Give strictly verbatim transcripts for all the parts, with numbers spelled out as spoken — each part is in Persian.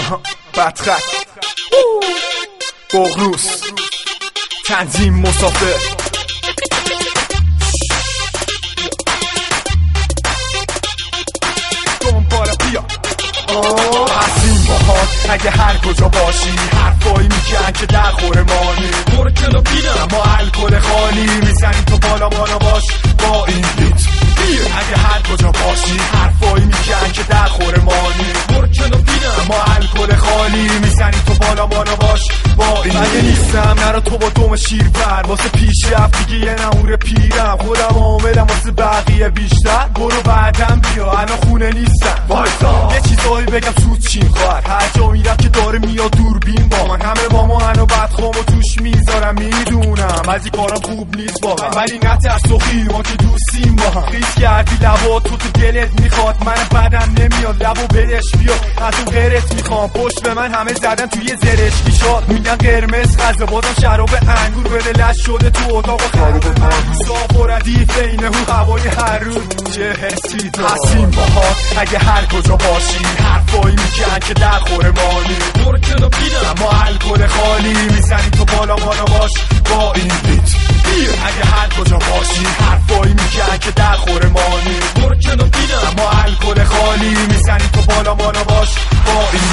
بدخط بغروس تنظیم مسافر دنبال بیا هستیم باهات اگه هر کجا باشی حرفایی میگن که در خور مانی برو کنو بینم اما الکل خالی میزنی تو بالا بالا باش با این بیت اگه هر کجا باشی حرفایی میگن که در خور مانی برو کنو بینم اما الکل خالی میزنی تو بالا بالا باش با این اگه نیستم نرا تو با دوم شیر بر واسه پیشرفت دیگه یه نمور پیرم خودم آمدم واسه بقیه بیشتر برو بعدم بیا الان خونه نیستم وایسا یه چیزایی بگم سود چین خواهر هر جا میرم که داره میاد دوربین با من همه با ما هنو بدخوام و توش میذارم میدونم از این کارم خوب نیست با من ولی نترس و خیر ما که دوستیم با هم خیز کردی لبا تو تو دلت میخواد من بدم نمیاد لبو بدش بیا از اون غیرت میخوام پشت به من همه زدن توی زرشکی شاد میگن قرمز غذا بادم شراب انگور بده لش شده تو اتاق و خراب من صاف و ردیف اینه هو هوای هر روز یه حسی دار هستیم باهات اگه هر کجا باشی حرفایی میگن که در خور مانی برو کنو بینم اما الکل خالی میزنی تو بالا بالا باش با این بیت اگه هر کجا باشی حرفایی میگن که در خور مانی برو کنو بینم اما الکل خالی میزنی تو بالا بالا باش با این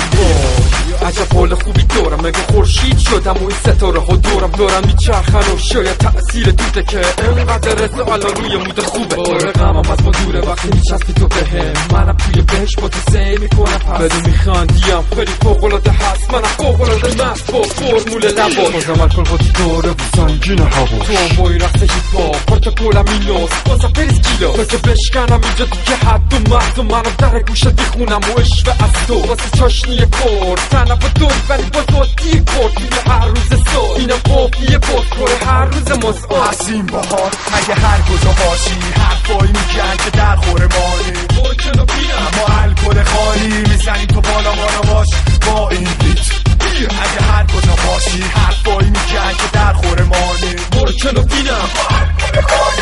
بیت عجب حال خوبی دارم مگه خورشید شدم و این ستاره ها دورم دارم میچرخن و شاید تأثیر دوده که اینقدر رسه الان روی مود خوبه باره غمم از ما دوره وقتی میچسبی تو بهم منم توی بهش با تو سعی میکنم پس بدون میخندیم خیلی فوقلاده هست منم فوقلاده مست با فرمول لبا بازم الکل با تو داره و سنگین هوا تو هم با این رقص هیپ هاپ پروتکلم ایناس بازم بریز گیلاس تا که بشکنم اینجا دیگه حد و مرد و منم در گوشه دیخونم و عشوه از تو واسه چاشنی کار تنم با دور ولی با تو دیر کرد توی هر روز سال اینم قافیه بود کره هر روز مسئول هستیم باهات اگه هر کجا باشی حرفایی میگن که در خور مانی برو کنو بینم اما الکل خالی میزنی تو بالا بالا باش با این بیت اگه هر کجا باشی حرفایی میگن که در خور مانی برو کنو بینم اما الکل خالی